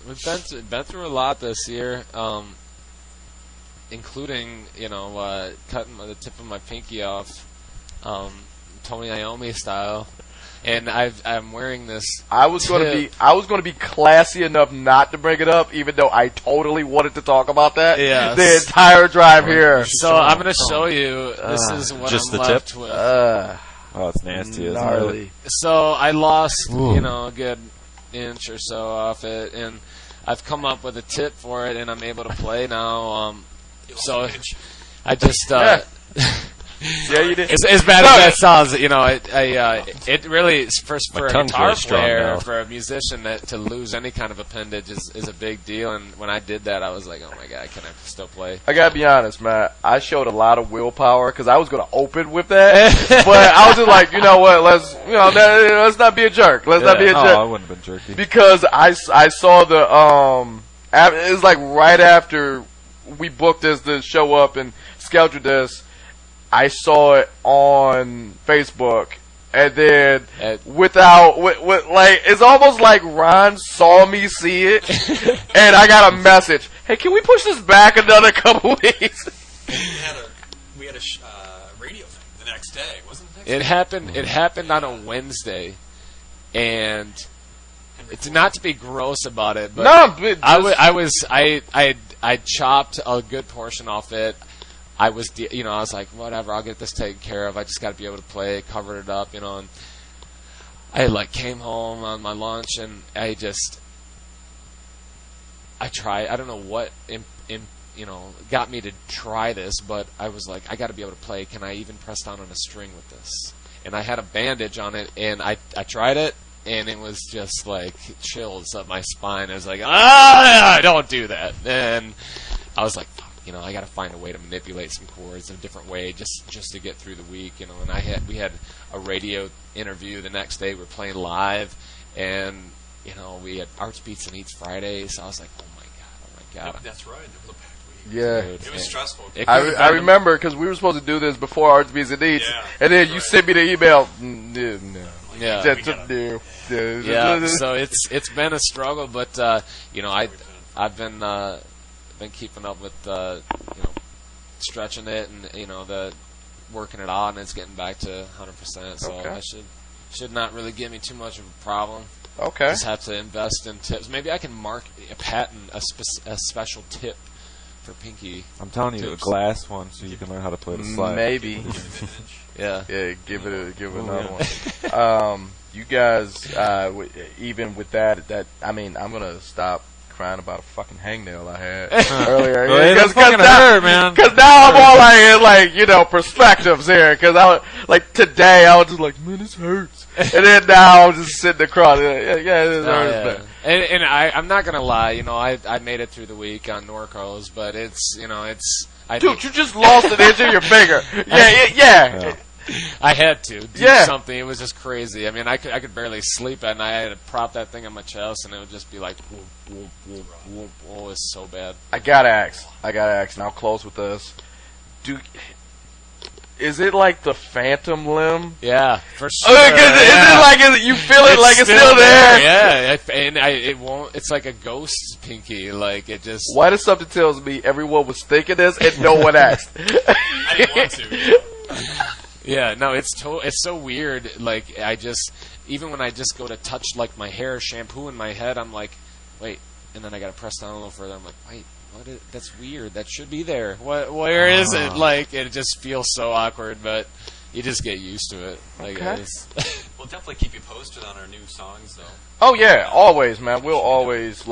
we've been through a lot this year, including cutting the tip of my pinky off, Tony Iommi style. And I'm wearing this. I was going to be classy enough not to bring it up, even though I totally wanted to talk about that. Yes. The entire drive here. So I'm going to show you. This is what just I'm the left tip? with. Oh, it's nasty, isn't Gnarly. it? So I lost, a good inch or so off it, and I've come up with a tip for it, and I'm able to play now. So I just. Yeah, you did. As bad as that sounds, it really for a guitar player, for a musician, to lose any kind of appendage is a big deal. And when I did that, I was like, oh my god, can I still play? I gotta be honest, man. I showed a lot of willpower because I was gonna open with that, but I was just like, you know what? Let's not be a jerk. Let's not be a jerk. I wouldn't have been jerky because I saw the it was like right after we booked this to show up and scheduled this. I saw it on Facebook, and then it's almost like Ron saw me see it, and I got a message. Hey, can we push this back another couple weeks? We had a radio thing the next day, wasn't it? It happened on a Wednesday, and it's not to be gross about it, but I chopped a good portion off it. I was like, whatever, I'll get this taken care of. I just got to be able to play. Covered it up, and I came home on my lunch, and I tried. I don't know what got me to try this, but I was like, I got to be able to play. Can I even press down on a string with this? And I had a bandage on it, and I tried it, and it was just like chills up my spine. I was like, don't do that. And I was like, I got to find a way to manipulate some chords in a different way, just to get through the week, And we had a radio interview the next day. We were playing live, and we had Arts Beats and Eats Friday. So I was like, oh my god. That's right. It was a packed week. Yeah, it was stressful. I remember because we were supposed to do this before Arts Beats and Eats, and then you sent me the email. No. Yeah. Yeah. So it's been a struggle, but I've been keeping up with stretching it and the working it out, and it's getting back to 100%. So I should not really give me too much of a problem. Okay. Just have to invest in tips. Maybe I can patent a special tip for pinky. I'm telling you, tips. a glass one, so you can learn how to play the slide. Maybe. Yeah. Yeah. Give it another one. You guys, even with that, I'm gonna stop crying about a fucking hangnail I had earlier. Because now I'm all perspectives here. Because today I was just like, man, this hurts. And then now I'm just sitting across. This hurts. And I'm not gonna lie. I made it through the week on Norcos, but it's. Dude, you just lost an inch of your finger. Yeah. I had to do something. It was just crazy. I mean, I could barely sleep at night. I had to prop that thing on my chest, and it would just be like, whoop, whoop, whoop, whoop. Oh, it's so bad. I gotta ask, and I'll close with this. Is it like the phantom limb? Yeah, for sure. Is it like you feel it like it's still there? Yeah, and it won't. It's like a ghost pinky. Like it just. Why does something tells me everyone was thinking this and no one asked? I didn't want to. Yeah, no, it's so weird. Like even when I just go to touch my hair, shampoo in my head, I'm like, wait, and then I gotta press down a little further. I'm like, wait, that's weird. That should be there. Where is it? Like it just feels so awkward, but you just get used to it. Okay. We'll definitely keep you posted on our new songs, though. Oh yeah, always, man. We'll always